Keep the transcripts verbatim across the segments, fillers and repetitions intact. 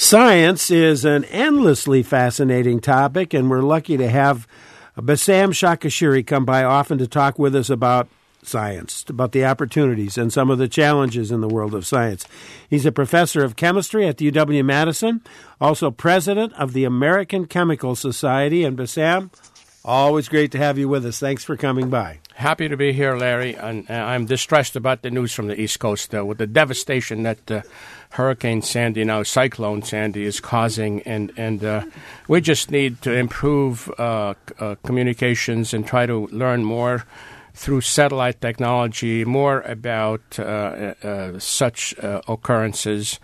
Science is an endlessly fascinating topic, and we're lucky to have Bassam Shakashiri come by often to talk with us about science, about the opportunities and some of the challenges in the world of science. He's a professor of chemistry at the U W-Madison, also president of the American Chemical Society. And Bassam, always great to have you with us. Thanks for coming by. Happy to be here, Larry. And uh, I'm distressed about the news from the East Coast, uh, with the devastation that uh, Hurricane Sandy, now Cyclone Sandy, is causing. And, and uh, we just need to improve uh, uh, communications and try to learn more through satellite technology, more about uh, uh, such uh, occurrences.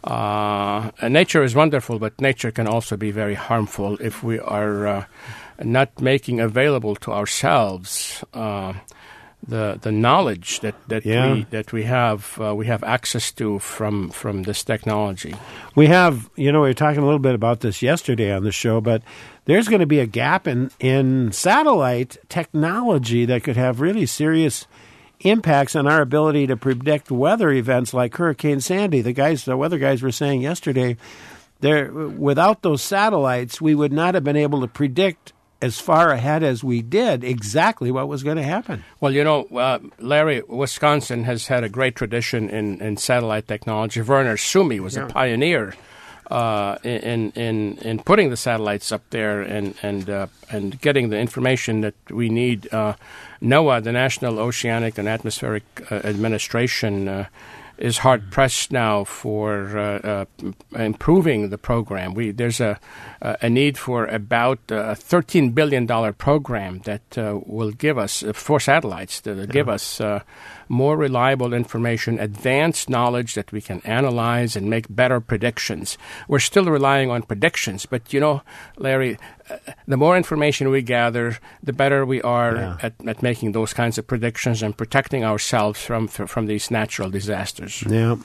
Uh, nature is wonderful, but nature can also be very harmful if we are uh, not making available to ourselves uh, the the knowledge that that yeah. we that we have uh, we have access to from from this technology. We have, you know, we were talking a little bit about this yesterday on the show, but there's going to be a gap in in satellite technology that could have really serious impacts on our ability to predict weather events like Hurricane Sandy. The guys, the weather guys, were saying yesterday, there without those satellites, we would not have been able to predict as far ahead as we did exactly what was going to happen. Well, you know, uh, Larry, Wisconsin has had a great tradition in, in satellite technology. Werner Suomi was yeah. a pioneer uh, in in in putting the satellites up there and and uh, and getting the information that we need. Uh, NOAA, the National Oceanic and Atmospheric uh, Administration, uh, is hard pressed now for uh, uh, improving the program. We there's a a need for about a thirteen billion dollar program that uh, will give us uh, for satellites to yeah. give us uh, more reliable information, advanced knowledge that we can analyze and make better predictions. We're still relying on predictions, but you know, Larry, uh, the more information we gather, the better we are yeah. at, at making those kinds of predictions and protecting ourselves from from these natural disasters. Yeah.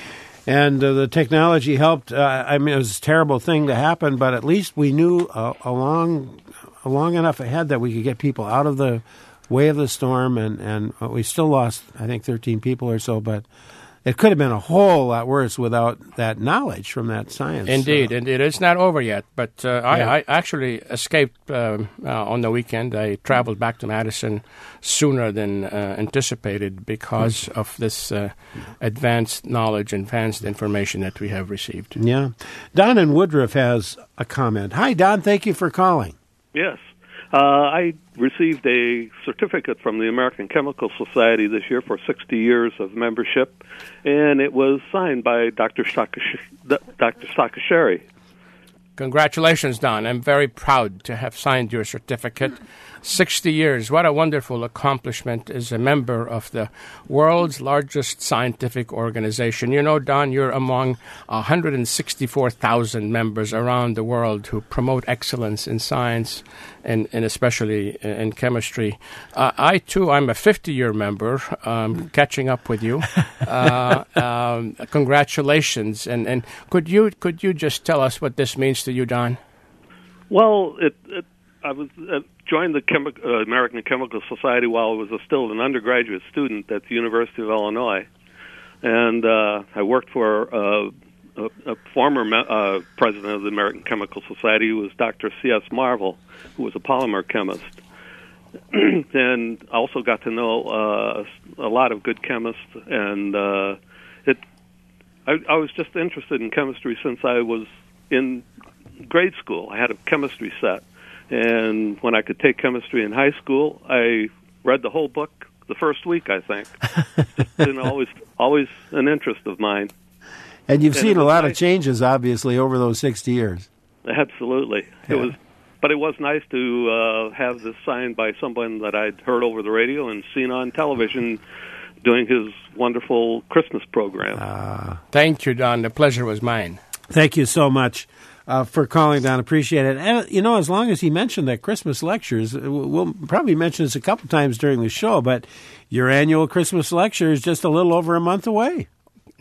And uh, the technology helped. Uh, I mean, it was a terrible thing to happen, but at least we knew uh, along, long enough ahead that we could get people out of the way of the storm, and, and we still lost, I think, thirteen people or so, but it could have been a whole lot worse without that knowledge from that science. Indeed, so. and it is not over yet. But uh, yeah. I, I actually escaped uh, uh, on the weekend. I traveled back to Madison sooner than uh, anticipated because mm. of this uh, advanced knowledge, advanced information that we have received. Yeah. Don in Woodruff has a comment. Hi, Don. Thank you for calling. Yes. Uh, I received a certificate from the American Chemical Society this year for sixty years of membership, and it was signed by Doctor Shakash- Doctor Shakashiri. Congratulations, Don. I'm very proud to have signed your certificate. sixty years. What a wonderful accomplishment as a member of the world's largest scientific organization. You know, Don, you're among one hundred sixty-four thousand members around the world who promote excellence in science and, and especially in chemistry. Uh, I, too, I'm a fifty-year member, um, catching up with you. Uh, um, congratulations. And, and could you could you just tell us what this means to you, Don? Well, it, it I was uh, joined the Chemi- uh, American Chemical Society while I was a, still an undergraduate student at the University of Illinois, and uh, I worked for uh, a, a former me- uh, president of the American Chemical Society, who was Doctor C S Marvel, who was a polymer chemist, and I also got to know uh, a lot of good chemists, and uh, it. I, I was just interested in chemistry since I was in grade school. I had a chemistry set. And when I could take chemistry in high school, I read the whole book the first week, I think. It's just been always, always an interest of mine. And you've and seen a lot nice. of changes, obviously, over those sixty years. Absolutely. Yeah. It was, but it was nice to uh, have this signed by someone that I'd heard over the radio and seen on television doing his wonderful Christmas program. Uh, Thank you, Don. The pleasure was mine. Thank you so much. Uh, for calling, Don. Appreciate it. And, you know, as long as he mentioned that Christmas lectures, we'll probably mention this a couple times during the show, but your annual Christmas lecture is just a little over a month away.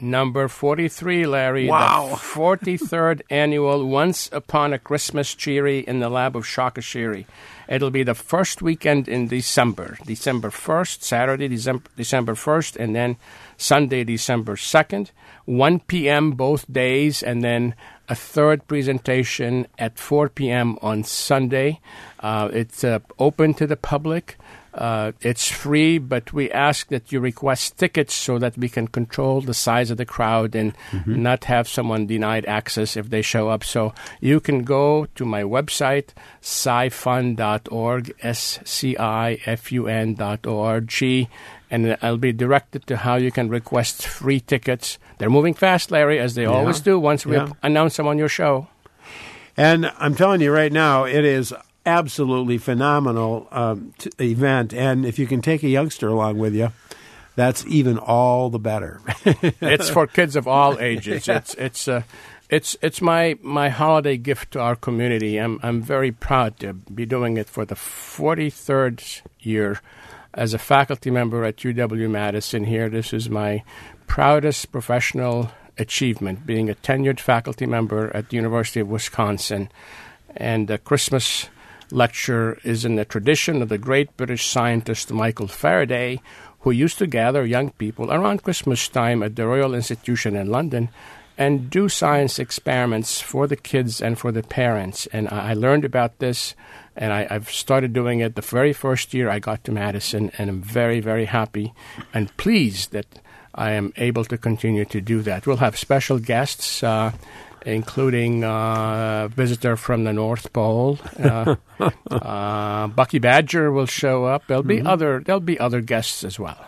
Number forty-three, Larry. Wow. The forty-third annual Once Upon a Christmas Cheery in the Lab of Shakashiri. It'll be the first weekend in December. December first, Saturday, December, December first, and then Sunday, December second. one p.m. both days, and then a third presentation at four p.m. on Sunday. Uh, it's uh, open to the public. Uh, it's free, but we ask that you request tickets so that we can control the size of the crowd and mm-hmm. not have someone denied access if they show up. So you can go to my website, sci fun dot org, S C I F U N dot O R G, and I'll be directed to how you can request free tickets. They're moving fast, Larry, as they yeah. always do once we yeah. announce them on your show. And I'm telling you right now, it is absolutely phenomenal um, t- event, and if you can take a youngster along with you, that's even all the better. It's for kids of all ages. Yeah. It's it's uh, it's it's my my holiday gift to our community. I'm I'm very proud to be doing it for the forty-third year as a faculty member at U W-Madison. Here, this is my proudest professional achievement, being a tenured faculty member at the University of Wisconsin, and the Christmas lecture is in the tradition of the great British scientist Michael Faraday, who used to gather young people around Christmas time at the Royal Institution in London and do science experiments for the kids and for the parents. And I learned about this, and I, I've started doing it the very first year I got to Madison, and I'm very, very happy and pleased that I am able to continue to do that. We'll have special guests, uh, including uh, a visitor from the North Pole. Uh, uh, Bucky Badger will show up. There'll be mm-hmm. other there'll be other guests as well.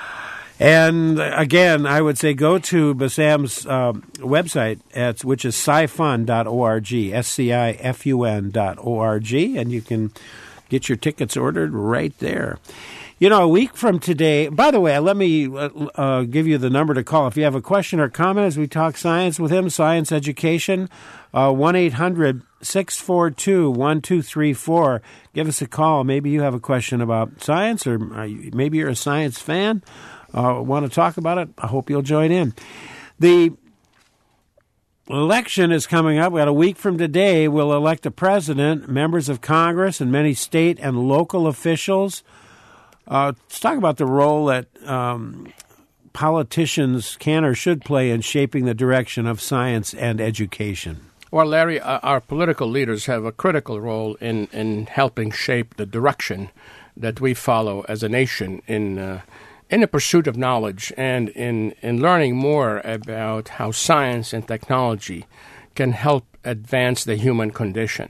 And again, I would say go to Bassam's um, website, at, which is sci fun dot org, S C I F U N dot O R G, and you can get your tickets ordered right there. You know, a week from today, by the way, let me uh, uh, give you the number to call. If you have a question or comment as we talk science with him, science education, uh, one eight hundred six four two one two three four. Give us a call. Maybe you have a question about science, or uh, maybe you're a science fan, uh, want to talk about it. I hope you'll join in. The election is coming up. We got a week from today. We'll elect a president, members of Congress, and many state and local officials. Uh, let's talk about the role that um, politicians can or should play in shaping the direction of science and education. Well, Larry, uh, our political leaders have a critical role in, in helping shape the direction that we follow as a nation in uh, in the pursuit of knowledge and in, in learning more about how science and technology can help advance the human condition.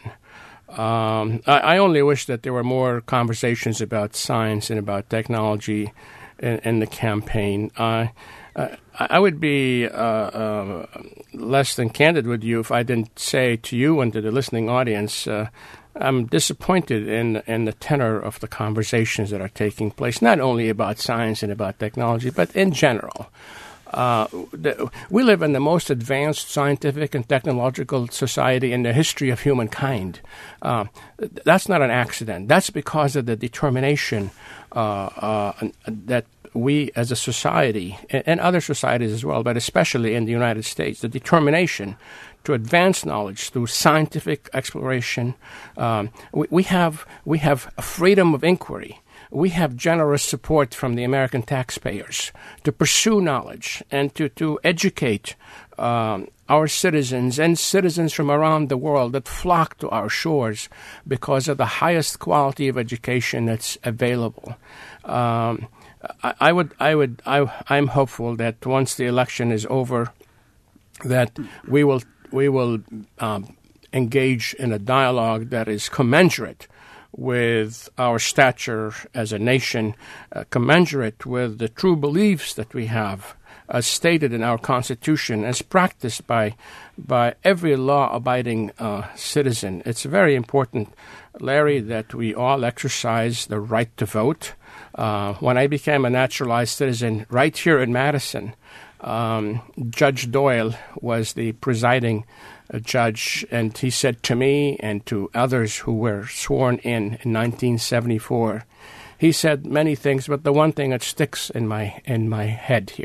Um, I, I only wish that there were more conversations about science and about technology in, in the campaign. Uh, uh, I would be uh, uh, less than candid with you if I didn't say to you and to the listening audience, uh, I'm disappointed in, in the tenor of the conversations that are taking place, not only about science and about technology, but in general. Uh, the, we live in the most advanced scientific and technological society in the history of humankind. Uh, that's not an accident. That's because of the determination uh, uh, that we as a society, and, and other societies as well, but especially in the United States, the determination to advance knowledge through scientific exploration. Um, we, we have we have a freedom of inquiry. We have generous support from the American taxpayers to pursue knowledge and to, to educate um, our citizens and citizens from around the world that flock to our shores because of the highest quality of education that's available. Um, I, I would, I would, I, I'm hopeful that once the election is over, that we will, we will um, engage in a dialogue that is commensurate with our stature as a nation, uh, commensurate with the true beliefs that we have, as stated in our Constitution, as practiced by by every law-abiding uh, citizen. It's very important, Larry, that we all exercise the right to vote. Uh, when I became a naturalized citizen right here in Madison, um, Judge Doyle was the presiding a judge, and he said to me and to others who were sworn in in nineteen seventy-four, he said many things, but the one thing that sticks in my in my head here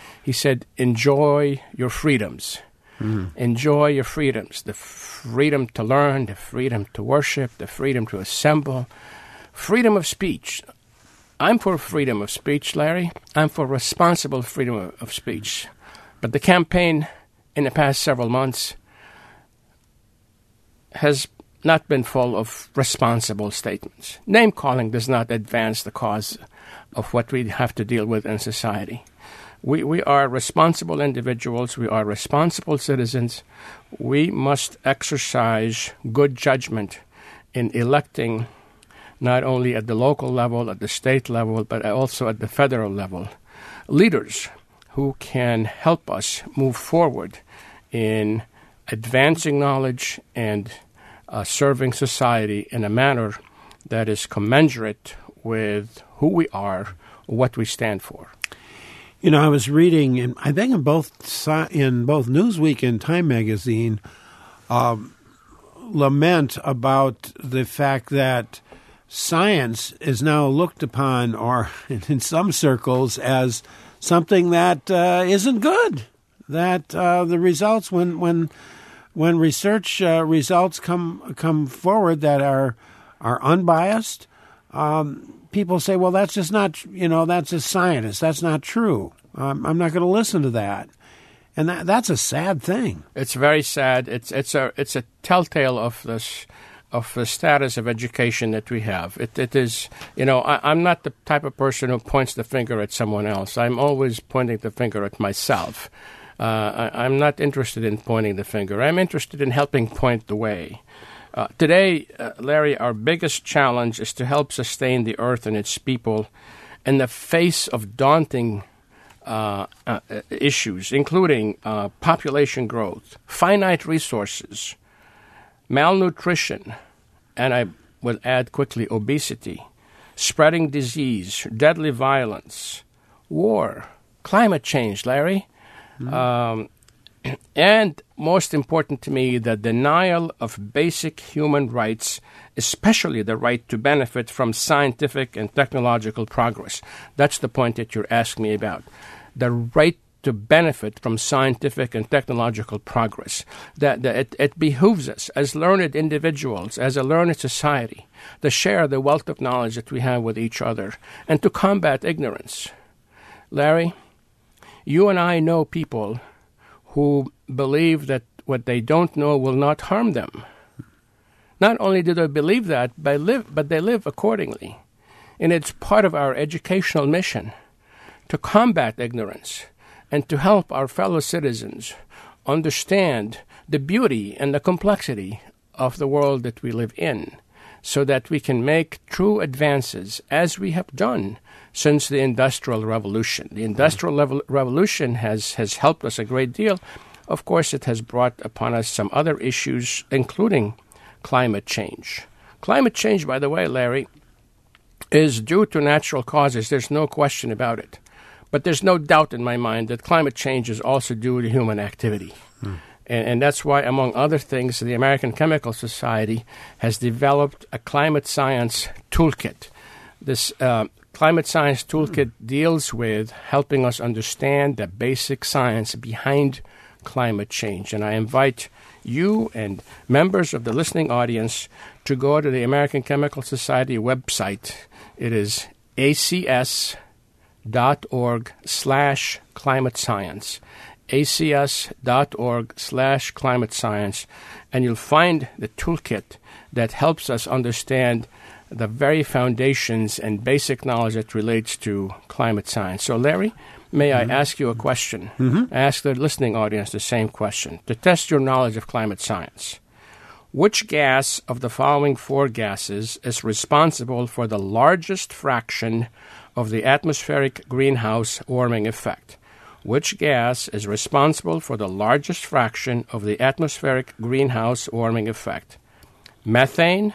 He said, enjoy your freedoms. Mm. Enjoy your freedoms. The freedom to learn, the freedom to worship, the freedom to assemble, freedom of speech. I'm for freedom of speech, Larry. I'm for responsible freedom of, of speech. But the campaign in the past several months has not been full of responsible statements. Name-calling does not advance the cause of what we have to deal with in society. We we are responsible individuals. We are responsible citizens. We must exercise good judgment in electing not only at the local level, at the state level, but also at the federal level, leaders who can help us move forward in advancing knowledge and uh, serving society in a manner that is commensurate with who we are, what we stand for. You know, I was reading, in, I think in both in both Newsweek and Time Magazine, um, lament about the fact that science is now looked upon, or in some circles, as something that uh, isn't good. That uh, the results, when when when research uh, results come come forward that are are unbiased, um, people say, "Well, that's just not, you know, that's a scientist. That's not true. Um, I'm not going to listen to that." And that that's a sad thing. It's very sad. It's it's a it's a telltale of this of the status of education that we have. It it is, you know, I, I'm not the type of person who points the finger at someone else. I'm always pointing the finger at myself. Uh, I, I'm not interested in pointing the finger. I'm interested in helping point the way. Uh, today, uh, Larry, our biggest challenge is to help sustain the earth and its people in the face of daunting uh, uh, issues, including uh, population growth, finite resources, malnutrition, and I will add quickly obesity, spreading disease, deadly violence, war, climate change, Larry. Mm-hmm. Um, and most important to me, the denial of basic human rights, especially the right to benefit from scientific and technological progress. That's the point that you're asking me about. The right to benefit from scientific and technological progress. That, that it, it behooves us as learned individuals, as a learned society, to share the wealth of knowledge that we have with each other and to combat ignorance. Larry, you and I know people who believe that what they don't know will not harm them. Not only do they believe that, but, live, but they live accordingly. And it's part of our educational mission to combat ignorance and to help our fellow citizens understand the beauty and the complexity of the world that we live in, so that we can make true advances, as we have done since the Industrial Revolution. The Industrial Level- Revolution has, has helped us a great deal. Of course, it has brought upon us some other issues, including climate change. Climate change, by the way, Larry, is due to natural causes. There's no question about it. But there's no doubt in my mind that climate change is also due to human activity. Hmm. And, and that's why, among other things, the American Chemical Society has developed a climate science toolkit. This uh, climate science toolkit deals with helping us understand the basic science behind climate change. And I invite you and members of the listening audience to go to the American Chemical Society website. It is acs dot org slash climate science. acs.org slash climate science. And you'll find the toolkit that helps us understand the very foundations and basic knowledge that relates to climate science. So, Larry, may mm-hmm. I ask you a question? Mm-hmm. Ask the listening audience the same question to test your knowledge of climate science. Which gas of the following four gases is responsible for the largest fraction of the atmospheric greenhouse warming effect? Which gas is responsible for the largest fraction of the atmospheric greenhouse warming effect? Methane,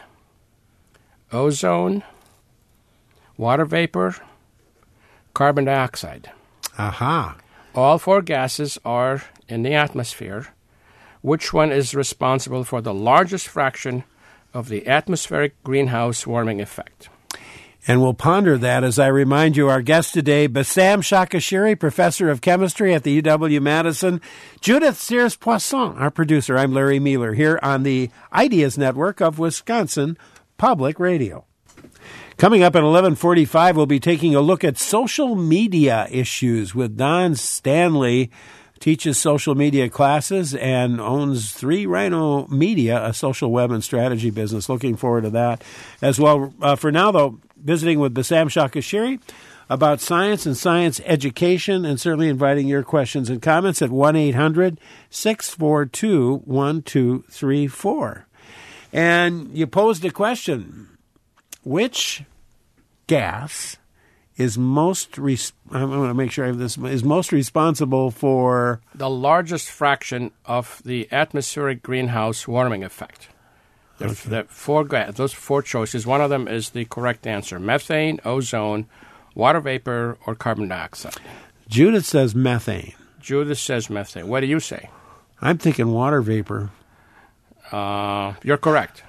ozone, water vapor, carbon dioxide. Aha. All four gases are in the atmosphere. Which one is responsible for the largest fraction of the atmospheric greenhouse warming effect? And we'll ponder that as I remind you our guest today, Bassam Shakashiri, professor of chemistry at the U W-Madison, Judith Sears-Poisson, our producer. I'm Larry Mueller here on the Ideas Network of Wisconsin Public Radio. Coming up at eleven forty-five, we'll be taking a look at social media issues with Don Stanley, teaches social media classes and owns Three Rhino Media, a social web and strategy business. Looking forward to that as well. Uh, for now, though, visiting with Bassam Shakashiri about science and science education, and certainly inviting your questions and comments at one eight hundred six four two one two three four. And you posed a question. Which gas is most, res- I'm going to make sure I have this, is most responsible for the largest fraction of the atmospheric greenhouse warming effect? There's okay. the four gas, those four choices. One of them is the correct answer: methane, ozone, water vapor, or carbon dioxide. Judith says methane. Judith says methane. What do you say? I'm thinking water vapor. Uh, you're correct.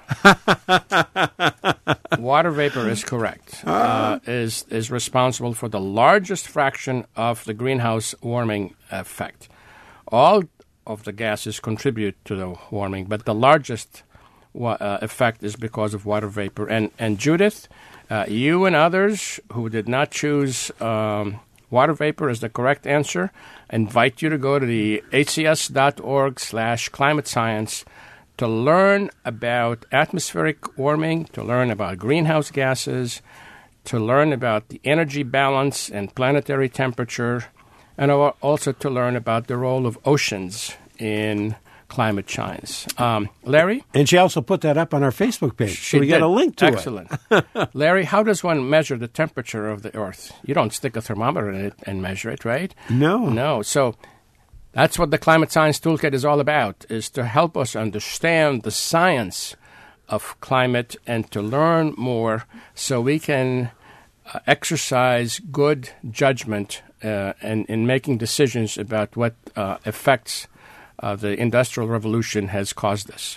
Water vapor is correct. Uh, is is responsible for the largest fraction of the greenhouse warming effect. All of the gases contribute to the warming, but the largest wa- uh, effect is because of water vapor. And and Judith, uh, you and others who did not choose um, water vapor as the correct answer, invite you to go to the A C S dot org slash climate science to learn about atmospheric warming, to learn about greenhouse gases, to learn about the energy balance and planetary temperature, and also to learn about the role of oceans in climate science. Um, Larry? And she also put that up on our Facebook page, She so we did. got a link to Excellent. it. Excellent. Larry, how does one measure the temperature of the Earth? You don't stick a thermometer in it and measure it, right? No. No. So that's what the Climate Science Toolkit is all about, is to help us understand the science of climate and to learn more so we can uh, exercise good judgment uh, in, in making decisions about what uh, effects uh, the Industrial Revolution has caused us.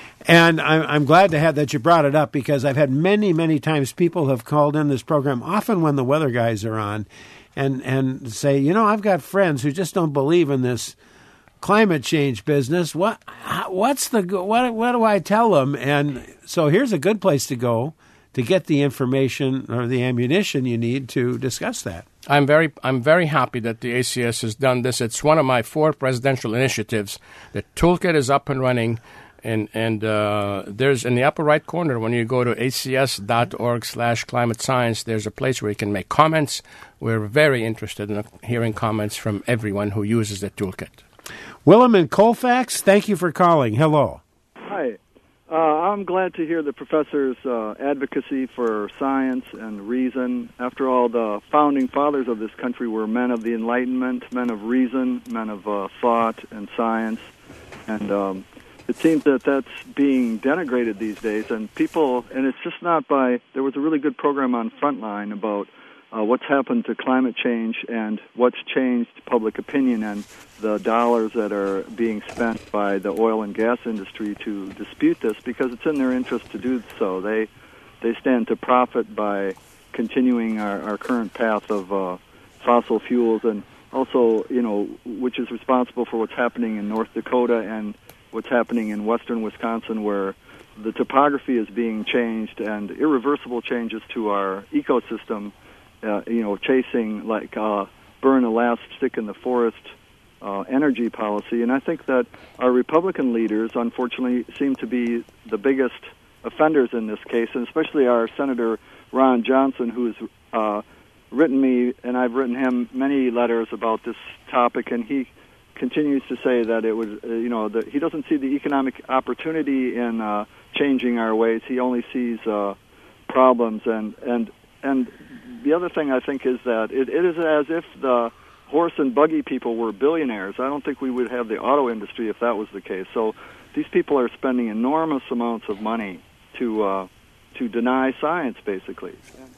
And I'm, I'm glad to have that you brought it up, because I've had many, many times people have called in this program, often when the weather guys are on, and and say, you know, I've got friends who just don't believe in this climate change business. What what's the what what do I tell them? And so here's a good place to go to get the information or the ammunition you need to discuss that. I'm very I'm very happy that the A C S has done this. It's one of my four presidential initiatives. The toolkit is up and running. And and uh, there's in the upper right corner, when you go to A C S dot org slash climate science, there's a place where you can make comments. We're very interested in hearing comments from everyone who uses the toolkit. Willem in Colfax, thank you for calling. Hello. Hi. Uh, I'm glad to hear the professor's uh, advocacy for science and reason. After all, the founding fathers of this country were men of the Enlightenment, men of reason, men of uh, thought and science. And um it seems that that's being denigrated these days, and people, and it's just not by, there was a really good program on Frontline about uh, what's happened to climate change and what's changed public opinion and the dollars that are being spent by the oil and gas industry to dispute this, because it's in their interest to do so. They they stand to profit by continuing our, our current path of uh, fossil fuels, and also, you know, which is responsible for what's happening in North Dakota and what's happening in western Wisconsin, where the topography is being changed and irreversible changes to our ecosystem, uh, you know, chasing like uh, burn the last stick in the forest uh, energy policy. And I think that our Republican leaders, unfortunately, seem to be the biggest offenders in this case, and especially our Senator Ron Johnson, who has uh, written me, and I've written him many letters about this topic, and he continues to say that it would, uh, you know, that he doesn't see the economic opportunity in uh, changing our ways. He only sees uh, problems, and and and the other thing I think is that it, it is as if the horse and buggy people were billionaires. I don't think we would have the auto industry if that was the case. So these people are spending enormous amounts of money to uh, to deny science, basically.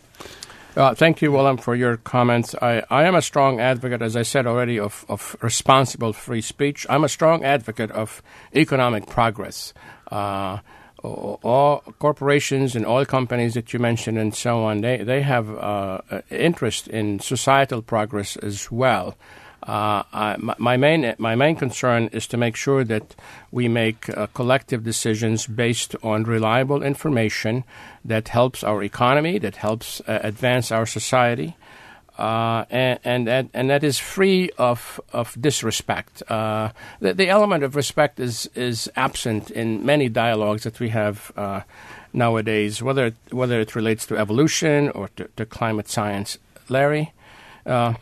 Uh, thank you, Willem, for your comments. I, I am a strong advocate, as I said already, of, of responsible free speech. I'm a strong advocate of economic progress. Uh, all corporations and oil companies that you mentioned and so on, they, they have uh, interest in societal progress as well. Uh, I, my, my main my main concern is to make sure that we make uh, collective decisions based on reliable information that helps our economy, that helps uh, advance our society, uh, and and that and that is free of of disrespect. Uh, the, the element of respect is is absent in many dialogues that we have uh, nowadays, whether it, whether it relates to evolution or to, to climate science. Larry. Uh,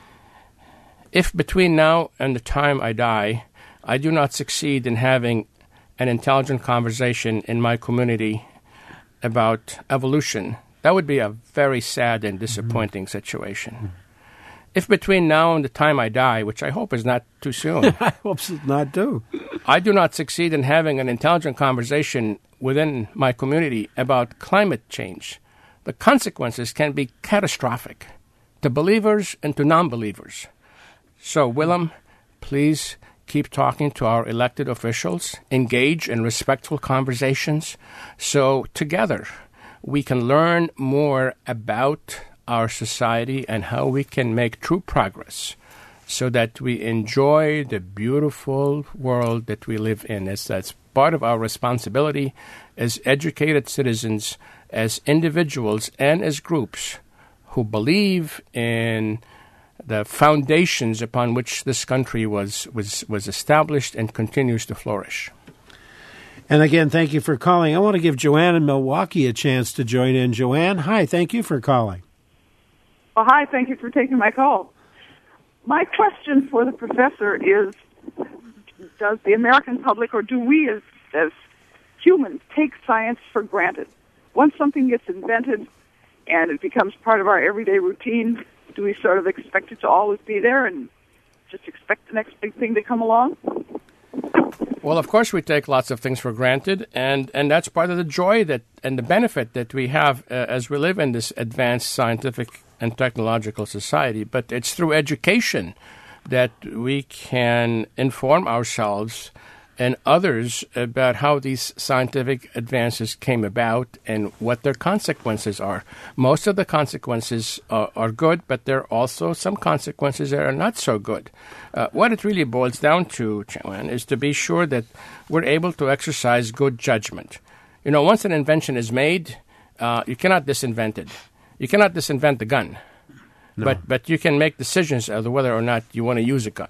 If between now and the time I die, I do not succeed in having an intelligent conversation in my community about evolution, that would be a very sad and disappointing mm-hmm. situation. Mm-hmm. If between now and the time I die, which I hope is not too soon, I hope it's not too, I do not succeed in having an intelligent conversation within my community about climate change, the consequences can be catastrophic to believers and to non-believers. So, Willem, please keep talking to our elected officials, engage in respectful conversations, so together we can learn more about our society and how we can make true progress so that we enjoy the beautiful world that we live in. As that's part of our responsibility as educated citizens, as individuals, and as groups who believe in the foundations upon which this country was, was, was established and continues to flourish. And again, thank you for calling. I want to give Joanne in Milwaukee a chance to join in. Joanne, hi, thank you for calling. Well, hi, thank you for taking my call. My question for the professor is, does the American public, or do we as, as humans, take science for granted? Once something gets invented and it becomes part of our everyday routine, do we sort of expect it to always be there and just expect the next big thing to come along? Well, of course, we take lots of things for granted, and, and that's part of the joy that and the benefit that we have uh, as we live in this advanced scientific and technological society. But it's through education that we can inform ourselves and others about how these scientific advances came about and what their consequences are. Most of the consequences are, are good, but there are also some consequences that are not so good. Uh, what it really boils down to, Joanne, is to be sure that we're able to exercise good judgment. You know, once an invention is made, uh, you cannot disinvent it. You cannot disinvent the gun, no. but but you can make decisions as to whether or not you want to use a gun.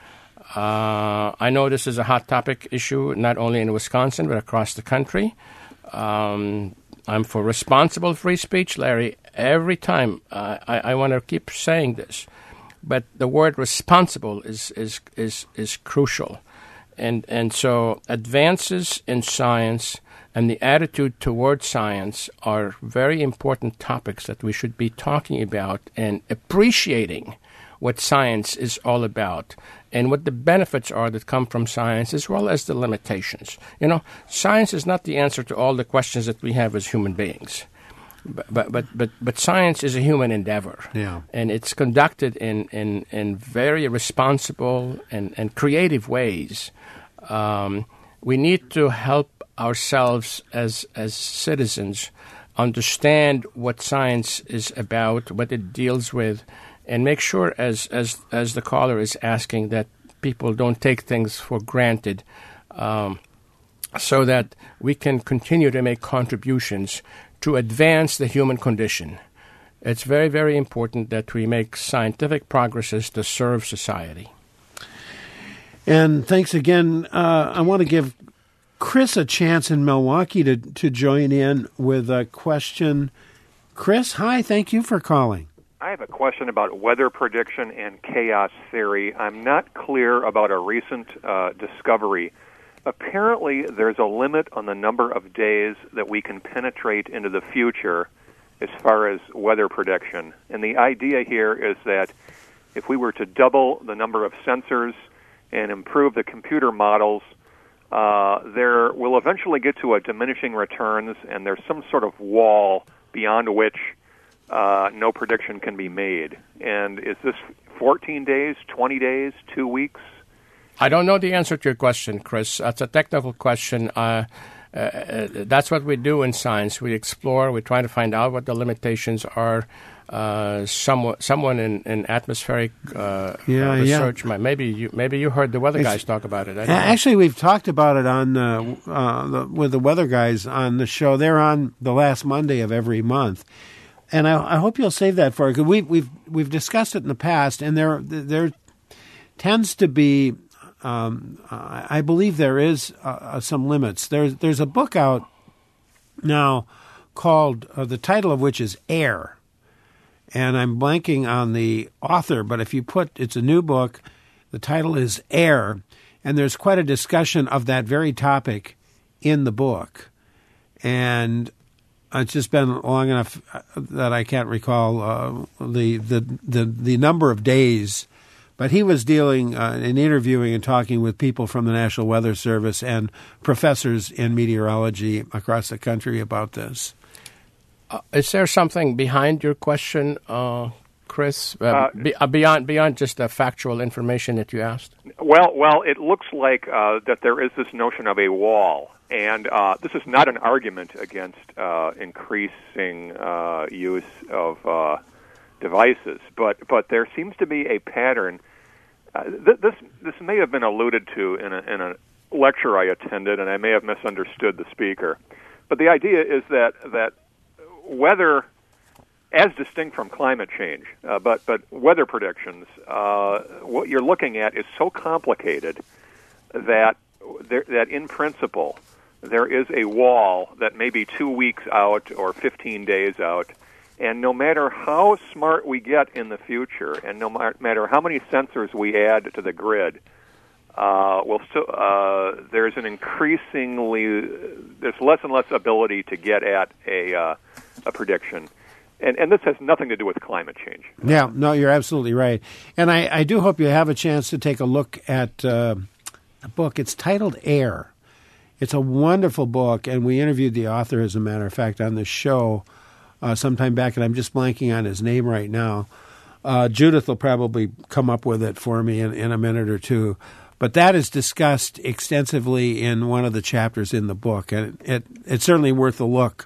Uh, I know this is a hot topic issue, not only in Wisconsin, but across the country. Um, I'm for responsible free speech, Larry. Every time uh, I, I want to keep saying this, but the word responsible is is is, is crucial. And, and so advances in science and the attitude toward science are very important topics that we should be talking about and appreciating what science is all about and what the benefits are that come from science as well as the limitations. You know, science is not the answer to all the questions that we have as human beings. But but but but, but science is a human endeavor. Yeah. And it's conducted in, in, in very responsible and, and creative ways. Um, we need to help ourselves as as citizens understand what science is about, what it deals with, and make sure, as as as the caller is asking, that people don't take things for granted, um, so that we can continue to make contributions to advance the human condition. It's very, very important that we make scientific progresses to serve society. And thanks again. Uh, I want to give Chris a chance in Milwaukee to, to join in with a question. Chris, hi, thank you for calling. I have a question about weather prediction and chaos theory. I'm not clear about a recent uh, discovery. Apparently, there's a limit on the number of days that we can penetrate into the future as far as weather prediction. And the idea here is that if we were to double the number of sensors and improve the computer models, uh, there will eventually get to a diminishing returns, and there's some sort of wall beyond which uh, no prediction can be made. And is this fourteen days, twenty days, two weeks? I don't know the answer to your question, Chris. That's a technical question. Uh, uh, that's what we do in science. We explore. We try to find out what the limitations are. Uh, someone, someone in, in atmospheric uh, yeah, uh, research. yeah. Might, maybe you, maybe you heard the weather It's, guys talk about it. I don't actually, know. we've talked about it on uh, uh, the, with the weather guys on the show. They're on the last Monday of every month, and I, I hope you'll save that for it, because we've we've we've discussed it in the past, and there there tends to be, um, I believe there is uh, some limits. There's there's a book out now called uh, the title of which is Air. And I'm blanking on the author, but if you put, it's a new book, the title is Air, and there's quite a discussion of that very topic in the book. And it's just been long enough that I can't recall uh, the, the, the, the number of days. But he was dealing uh, and interviewing and talking with people from the National Weather Service and professors in meteorology across the country about this. Uh, is there something behind your question, uh, Chris, uh, uh, be, uh, beyond beyond just the factual information that you asked? Well, well, it looks like uh, that there is this notion of a wall, and uh, this is not an argument against uh, increasing uh, use of uh, devices, but but there seems to be a pattern. Uh, th- this this may have been alluded to in a, in a lecture I attended, and I may have misunderstood the speaker. But the idea is that that weather, as distinct from climate change, uh, but but weather predictions, uh, what you're looking at is so complicated that there, that in principle there is a wall that may be two weeks out or fifteen days out, and no matter how smart we get in the future, and no matter how many sensors we add to the grid, uh, we'll still, uh, there's an increasingly there's less and less ability to get at a uh, a prediction. And, and this has nothing to do with climate change. Yeah, no, you're absolutely right. And I, I do hope you have a chance to take a look at uh, a book. It's titled Air. It's a wonderful book, and we interviewed the author, as a matter of fact, on the show uh, sometime back, and I'm just blanking on his name right now. Uh, Judith will probably come up with it for me in, in a minute or two. But that is discussed extensively in one of the chapters in the book, and it, it, it's certainly worth a look.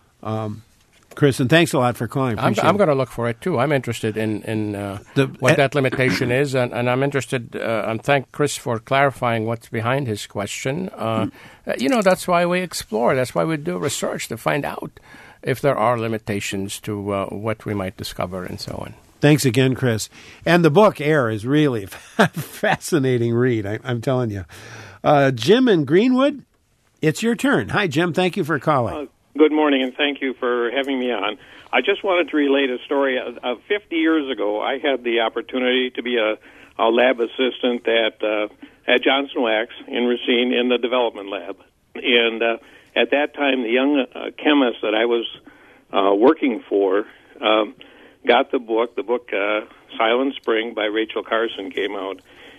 Um Chris, and thanks a lot for calling. I'm, I'm going to look for it, too. I'm interested in, in uh, the, what uh, that limitation is, and, and I'm interested, uh, and thank Chris for clarifying what's behind his question. Uh, mm-hmm. You know, that's why we explore. That's why we do research, to find out if there are limitations to uh, what we might discover and so on. Thanks again, Chris. And the book, Air, is really a fascinating read, I, I'm telling you. Uh, Jim in Greenwood, it's your turn. Hi, Jim. Thank you for calling. Uh, Good morning, and thank you for having me on. I just wanted to relate a story. Uh, fifty years ago, I had the opportunity to be a, a lab assistant at uh, at Johnson Wax in Racine in the development lab. And uh, at that time, the young uh, chemist that I was uh, working for um, got the book. The book uh, Silent Spring by Rachel Carson came out,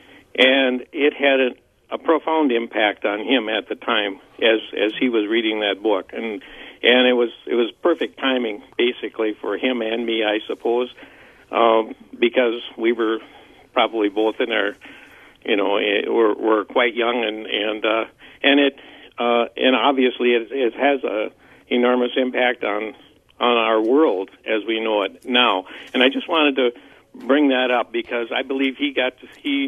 and it had a, a profound impact on him at the time as as he was reading that book. And And it was it was perfect timing, basically, for him and me, I suppose, um, because we were probably both in our, you know, we're, we're quite young, and and uh, and it uh, and obviously it, it has a enormous impact on on our world as we know it now. And I just wanted to bring that up because I believe he got to, he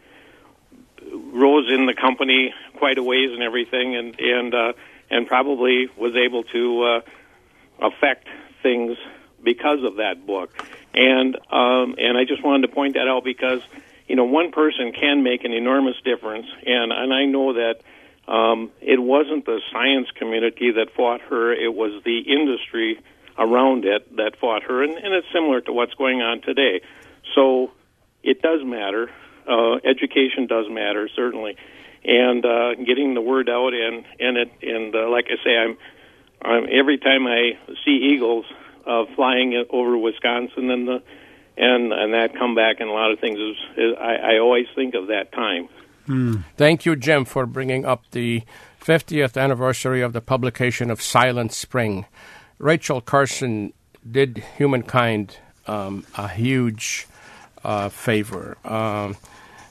rose in the company quite a ways and everything, and and. Uh, and probably was able to uh, affect things because of that book. And um, and I just wanted to point that out because, you know, one person can make an enormous difference, and, and I know that um, it wasn't the science community that fought her, it was the industry around it that fought her, and, and it's similar to what's going on today. So it does matter. Uh, education does matter, certainly. And uh, getting the word out, and and it and uh, like I say, I'm, I'm every time I see eagles uh, flying over Wisconsin, and the and and that comeback and a lot of things is, is I, I always think of that time. Mm. Thank you, Jim, for bringing up the fiftieth anniversary of the publication of Silent Spring. Rachel Carson did humankind um, a huge uh, favor. Um,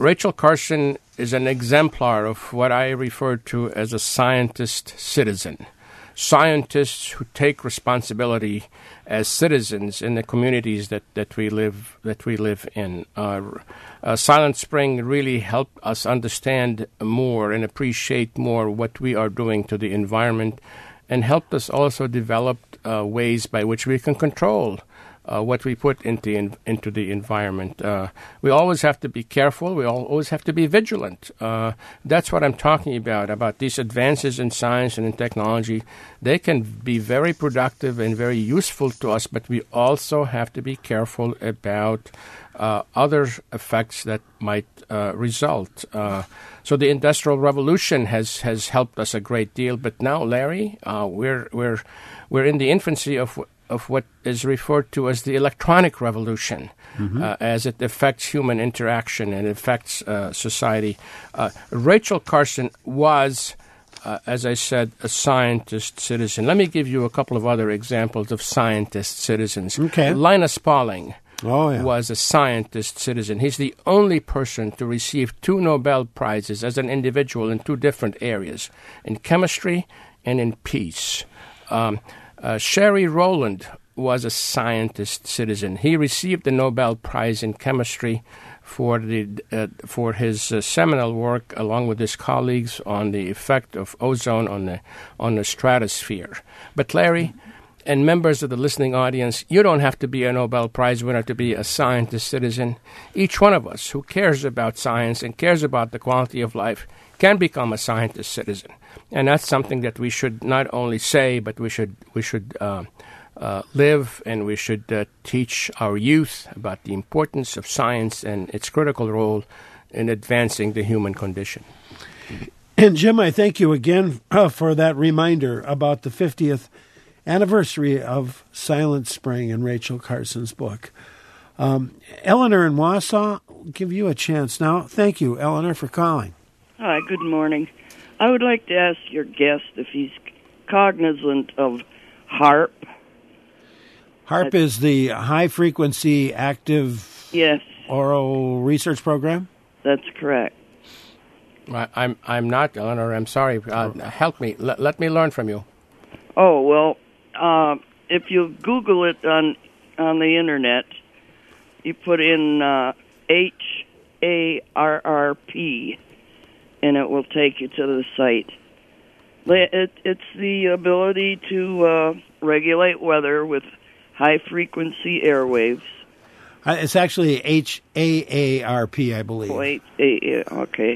Rachel Carson is an exemplar of what I refer to as a scientist citizen. Scientists who take responsibility as citizens in the communities that, that we live that we live in. Uh, uh, Silent Spring really helped us understand more and appreciate more what we are doing to the environment, and helped us also develop uh, ways by which we can control Uh, what we put into in, into the environment. Uh, we always have to be careful. We all, always have to be vigilant. Uh, that's what I'm talking about, about these advances in science and in technology. They can be very productive and very useful to us, but we also have to be careful about uh, other effects that might uh, result. Uh, so the Industrial Revolution has, has helped us a great deal, but now, Larry, uh, we're we're we're in the infancy of of what is referred to as the electronic revolution, mm-hmm. uh, as it affects human interaction and affects uh, society. Uh, Rachel Carson was, uh, as I said, a scientist citizen. Let me give you a couple of other examples of scientist citizens. Okay. Linus Pauling oh, yeah. was a scientist citizen. He's the only person to receive two Nobel Prizes as an individual in two different areas, in chemistry and in peace. Um, Uh, Sherry Rowland was a scientist citizen. He received the Nobel Prize in Chemistry for the uh, for his uh, seminal work, along with his colleagues, on the effect of ozone on the on the stratosphere. But Larry, and members of the listening audience, you don't have to be a Nobel Prize winner to be a scientist citizen. Each one of us who cares about science and cares about the quality of life can become a scientist citizen. And that's something that we should not only say, but we should we should uh, uh, live, and we should uh, teach our youth about the importance of science and its critical role in advancing the human condition. And Jim, I thank you again uh, for that reminder about the fiftieth anniversary of Silent Spring and Rachel Carson's book. Um, Eleanor in Wausau, I'll give you a chance now. Thank you, Eleanor, for calling. Hi, good morning. I would like to ask your guest if he's cognizant of HAARP. HAARP is the high-frequency active yes. oral research program? That's correct. I, I'm I'm not, Eleanor. I'm sorry. Uh, help me. L- let me learn from you. Oh, well, uh, if you Google it on, on the Internet, you put in uh, H A R R P, and it will take you to the site. It, it's the ability to uh, regulate weather with high-frequency airwaves. Uh, it's actually H A A R P, I believe. Oh, H A A, okay.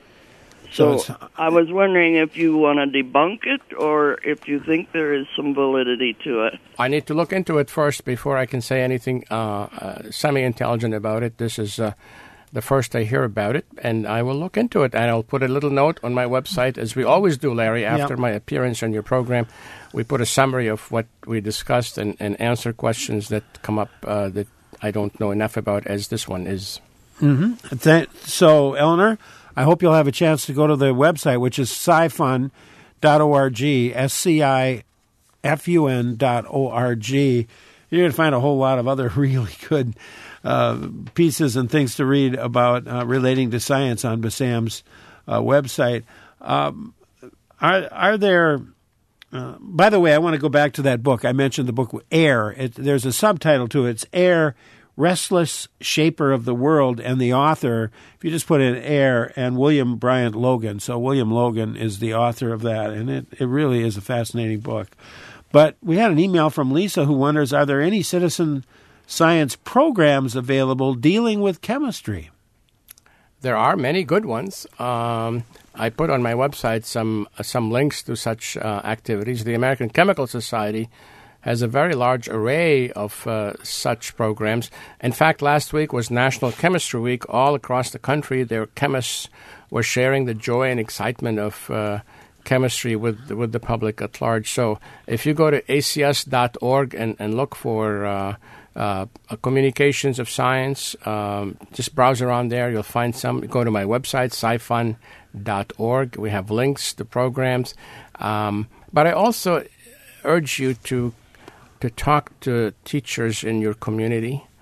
So, so I was wondering if you want to debunk it, or if you think there is some validity to it. I need to look into it first before I can say anything uh, uh, semi-intelligent about it. This is... Uh, the first I hear about it, and I will look into it, and I'll put a little note on my website, as we always do, Larry, after yep. my appearance on your program. We put a summary of what we discussed and, and answer questions that come up uh, that I don't know enough about, as this one is. Mm-hmm. Th- so, Eleanor, I hope you'll have a chance to go to the website, which is sci fun dot org, S C I F U N dot O R G. You're going to find a whole lot of other really good Uh, pieces and things to read about uh, relating to science on BASAM's uh, website. Um, are are there? Uh, by the way, I want to go back to that book. I mentioned the book Air. It, there's a subtitle to it. It's Air, Restless Shaper of the World, and the author, if you just put in Air, and William Bryant Logan. So William Logan is the author of that, and it, it really is a fascinating book. But we had an email from Lisa who wonders, are there any citizen science programs available dealing with chemistry? There are many good ones. Um, I put on my website some uh, some links to such uh, activities. The American Chemical Society has a very large array of uh, such programs. In fact, last week was National Chemistry Week. All across the country, their chemists were sharing the joy and excitement of uh, chemistry with with the public at large. So if you go to A C S dot org and, and look for uh, uh, communications of science, um, just browse around there. You'll find some. Go to my website, sci fun dot org. We have links to programs. Um, but I also urge you to to talk to teachers in your community.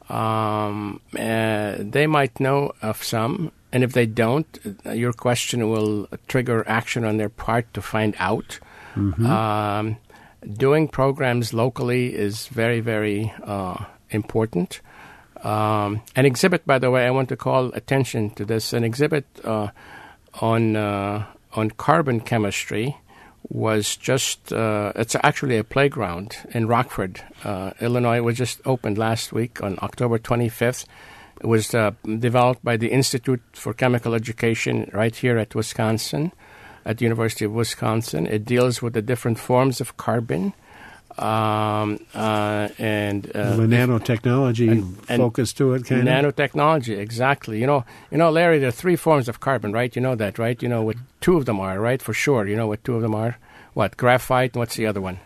Um, uh, they might know of some, and if they don't, uh, your question will trigger action on their part to find out. Mm-hmm. Um, doing programs locally is very, very uh, important. Um, an exhibit, by the way, I want to call attention to this. An exhibit uh, on uh, on carbon chemistry was just, uh, it's actually a playground in Rockford, uh, Illinois. It was just opened last week on October twenty-fifth. It was uh, developed by the Institute for Chemical Education right here at Wisconsin, at the University of Wisconsin. It deals with the different forms of carbon. Um, uh, and uh, the nanotechnology and, and focus to it, kind of nanotechnology, exactly. You know, you know, Larry. There are three forms of carbon, right? You know that, right? You know what two of them are, right? For sure. You know what two of them are? What, graphite? And what's the other one?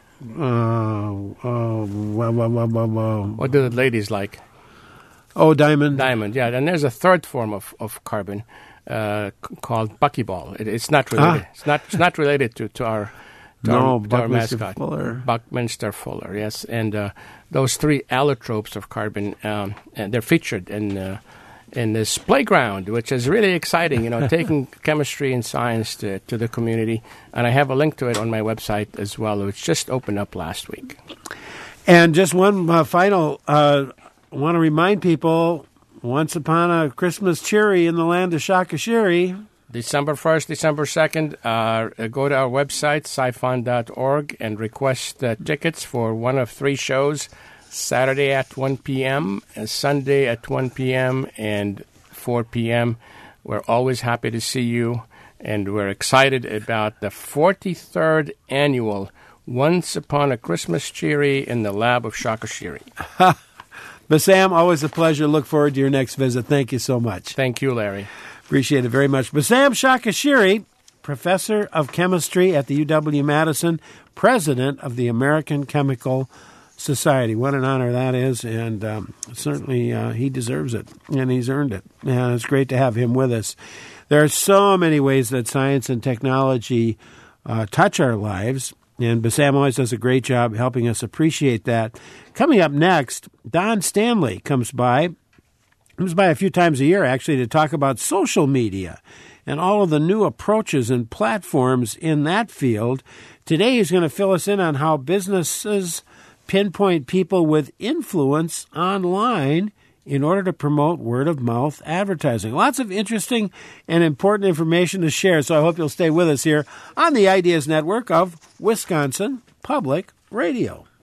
Uh, uh, well, well, well, well, well. What do the ladies like? Oh, diamond. Diamond, yeah. And there's a third form of of carbon uh, c- called buckyball. It, it's not related. Ah. It's not. It's not related to to our. To no, our, to Buckminster our mascot, Fuller. Buckminster Fuller, yes. And uh, those three allotropes of carbon, um, and they're featured in uh, in this playground, which is really exciting, you know, taking chemistry and science to, to the community. And I have a link to it on my website as well, which just opened up last week. And just one uh, final, uh, I want to remind people, once upon a Christmas cheery in the land of Shakashiri, December first, December second, uh, go to our website, sci fun dot org, and request uh, tickets for one of three shows, Saturday at one p.m., Sunday at one p.m., and four p.m. We're always happy to see you, and we're excited about the forty-third annual Once Upon a Christmas Cheery in the Lab of Shakashiri. Bassam, always a pleasure. Look forward to your next visit. Thank you so much. Thank you, Larry. Appreciate it very much. Bassam Shakashiri, professor of chemistry at the U W-Madison, president of the American Chemical Society. What an honor that is, and um, certainly uh, he deserves it, and he's earned it. And it's great to have him with us. There are so many ways that science and technology uh, touch our lives, and Bassam always does a great job helping us appreciate that. Coming up next, Don Stanley comes by. Comes by a few times a year, actually, to talk about social media and all of the new approaches and platforms in that field. Today, he's going to fill us in on how businesses pinpoint people with influence online in order to promote word-of-mouth advertising. Lots of interesting and important information to share, so I hope you'll stay with us here on the Ideas Network of Wisconsin Public Radio.